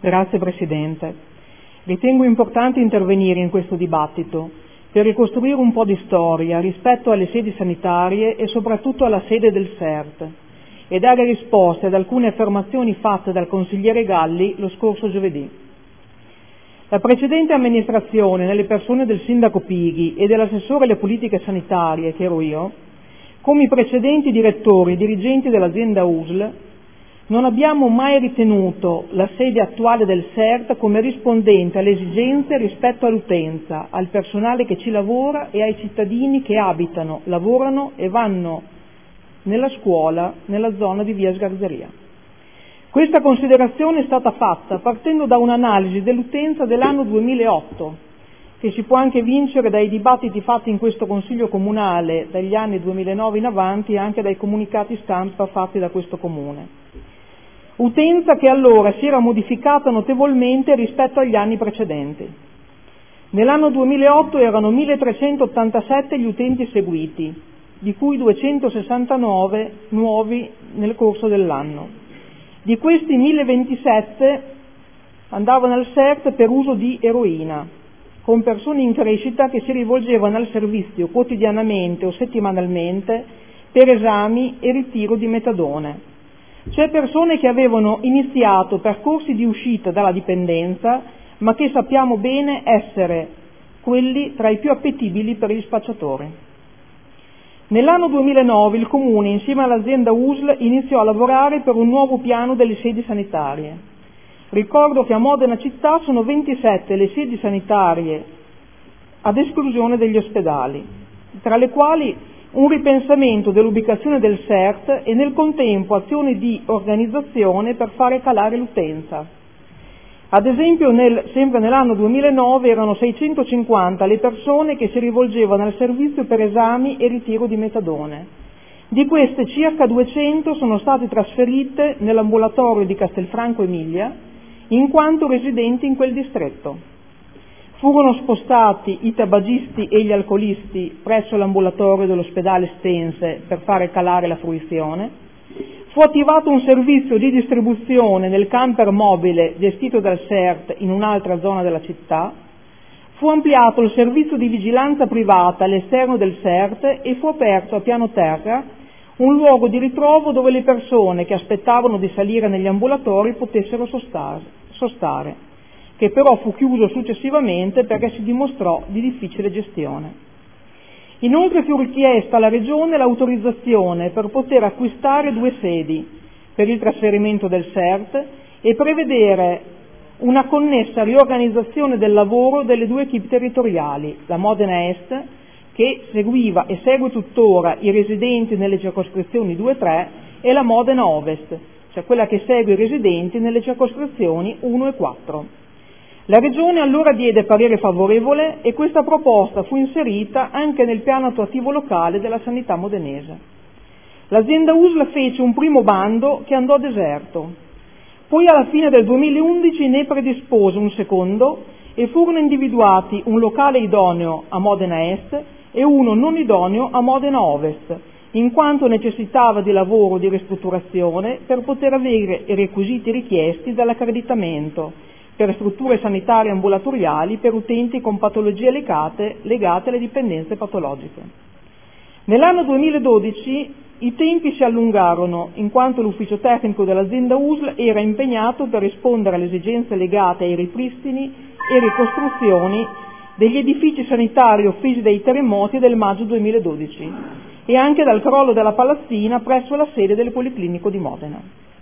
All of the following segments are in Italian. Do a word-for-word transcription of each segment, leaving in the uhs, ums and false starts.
Grazie Presidente. Ritengo importante intervenire in questo dibattito per ricostruire un po' di storia rispetto alle sedi sanitarie e soprattutto alla sede del S E R T e dare risposte ad alcune affermazioni fatte dal consigliere Galli lo scorso giovedì. La precedente amministrazione, nelle persone del sindaco Pighi e dell'assessore alle politiche sanitarie, che ero io, come i precedenti direttori e dirigenti dell'azienda U S L, non abbiamo mai ritenuto la sede attuale del S E R T come rispondente alle esigenze rispetto all'utenza, al personale che ci lavora e ai cittadini che abitano, lavorano e vanno nella scuola nella zona di via Sgarzeria. Questa considerazione è stata fatta partendo da un'analisi dell'utenza dell'anno duemilaotto, che si può anche vincere dai dibattiti fatti in questo Consiglio Comunale dagli anni duemilanove in avanti e anche dai comunicati stampa fatti da questo Comune. Utenza che allora si era modificata notevolmente rispetto agli anni precedenti. Nell'anno duemilaotto erano milletrecentottantasette gli utenti seguiti, di cui duecentosessantanove nuovi nel corso dell'anno. Di questi milleventisette andavano al S E R T per uso di eroina, con persone in crescita che si rivolgevano al servizio quotidianamente o settimanalmente per esami e ritiro di metadone. Cioè persone che avevano iniziato percorsi di uscita dalla dipendenza, ma che sappiamo bene essere quelli tra i più appetibili per gli spacciatori. Nell'anno duemilanove il Comune, insieme all'azienda U S L, iniziò a lavorare per un nuovo piano delle sedi sanitarie. Ricordo che a Modena città sono ventisette le sedi sanitarie, ad esclusione degli ospedali, tra le quali un ripensamento dell'ubicazione del S E R T e nel contempo azioni di organizzazione per fare calare l'utenza. Ad esempio, nel, sempre nell'anno duemilanove erano seicentocinquanta le persone che si rivolgevano al servizio per esami e ritiro di metadone. Di queste circa duecento sono state trasferite nell'ambulatorio di Castelfranco Emilia, in quanto residenti in quel distretto. Furono spostati i tabagisti e gli alcolisti presso l'ambulatorio dell'ospedale Stense per fare calare la fruizione. Fu attivato un servizio di distribuzione nel camper mobile gestito dal S E R T in un'altra zona della città. Fu ampliato il servizio di vigilanza privata all'esterno del S E R T e fu aperto a piano terra un luogo di ritrovo dove le persone che aspettavano di salire negli ambulatori potessero sostare, sostare, che però fu chiuso successivamente perché si dimostrò di difficile gestione. Inoltre fu richiesta alla Regione l'autorizzazione per poter acquistare due sedi per il trasferimento del S E R T e prevedere una connessa riorganizzazione del lavoro delle due equip territoriali, la Modena Est, che seguiva e segue tuttora i residenti nelle circoscrizioni due e tre, e la Modena Ovest, cioè quella che segue i residenti nelle circoscrizioni uno e quattro. La Regione allora diede parere favorevole e questa proposta fu inserita anche nel piano attuativo locale della sanità modenese. L'azienda U S L fece un primo bando che andò deserto, poi alla fine del duemilaundici ne predispose un secondo e furono individuati un locale idoneo a Modena Est e uno non idoneo a Modena Ovest, in quanto necessitava di lavoro di ristrutturazione per poter avere i requisiti richiesti dall'accreditamento per strutture sanitarie ambulatoriali per utenti con patologie legate, legate alle dipendenze patologiche. Nell'anno duemiladodici i tempi si allungarono in quanto l'ufficio tecnico dell'azienda U S L era impegnato per rispondere alle esigenze legate ai ripristini e ricostruzioni degli edifici sanitari offesi dai terremoti del maggio duemiladodici e anche dal crollo della palazzina presso la sede del Policlinico di Modena.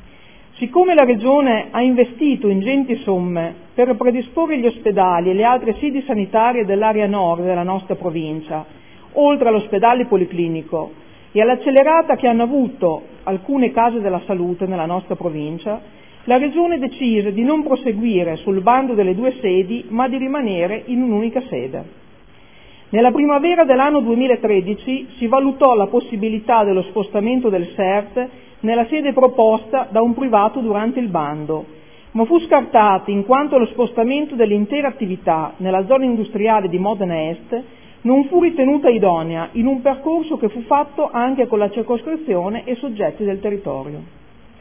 Siccome la Regione ha investito ingenti somme per predisporre gli ospedali e le altre sedi sanitarie dell'area nord della nostra provincia, oltre all'ospedale policlinico, e all'accelerata che hanno avuto alcune case della salute nella nostra provincia, la Regione decise di non proseguire sul bando delle due sedi, ma di rimanere in un'unica sede. Nella primavera dell'anno duemilatredici si valutò la possibilità dello spostamento del S E R T nella sede proposta da un privato durante il bando, ma fu scartata in quanto lo spostamento dell'intera attività nella zona industriale di Modena Est non fu ritenuta idonea in un percorso che fu fatto anche con la circoscrizione e soggetti del territorio.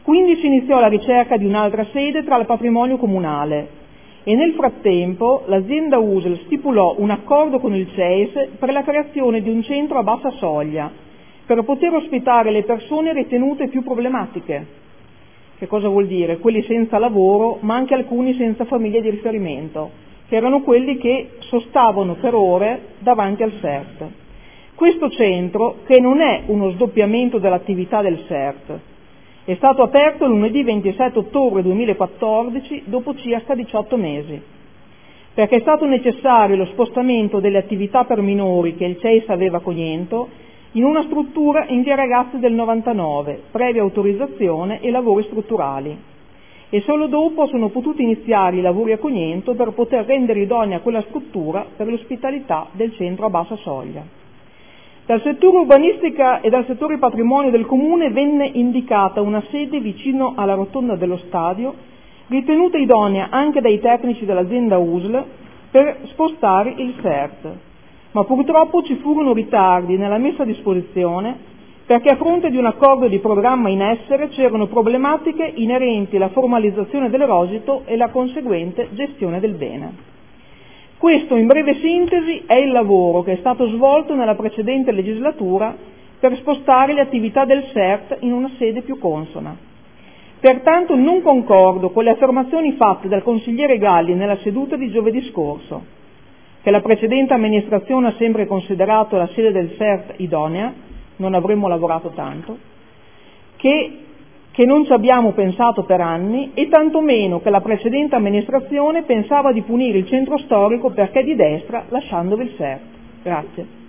Quindi si iniziò la ricerca di un'altra sede tra il patrimonio comunale e nel frattempo l'azienda U S L stipulò un accordo con il C E I S per la creazione di un centro a bassa soglia per poter ospitare le persone ritenute più problematiche. Che cosa vuol dire? Quelli senza lavoro, ma anche alcuni senza famiglia di riferimento, che erano quelli che sostavano per ore davanti al S E R T. Questo centro, che non è uno sdoppiamento dell'attività del S E R T, è stato aperto lunedì ventisette ottobre duemilaquattordici dopo circa diciotto mesi, perché è stato necessario lo spostamento delle attività per minori che il C E I S aveva a Cognento in una struttura in via Ragazzi del novantanove, previa autorizzazione e lavori strutturali. E solo dopo sono potuti iniziare i lavori a Cognento per poter rendere idonea quella struttura per l'ospitalità del centro a bassa soglia. Dal settore urbanistica e dal settore patrimonio del Comune venne indicata una sede vicino alla rotonda dello stadio, ritenuta idonea anche dai tecnici dell'azienda U S L per spostare il S E R T, ma purtroppo ci furono ritardi nella messa a disposizione perché a fronte di un accordo di programma in essere c'erano problematiche inerenti alla formalizzazione del rogito e la conseguente gestione del bene. Questo, in breve sintesi, è il lavoro che è stato svolto nella precedente legislatura per spostare le attività del S E R T in una sede più consona. Pertanto non concordo con le affermazioni fatte dal consigliere Galli nella seduta di giovedì scorso, che la precedente amministrazione ha sempre considerato la sede del S E R T idonea, non avremmo lavorato tanto, che che non ci abbiamo pensato per anni e tantomeno che la precedente amministrazione pensava di punire il centro storico perché di destra lasciandovi il S E R T. Grazie.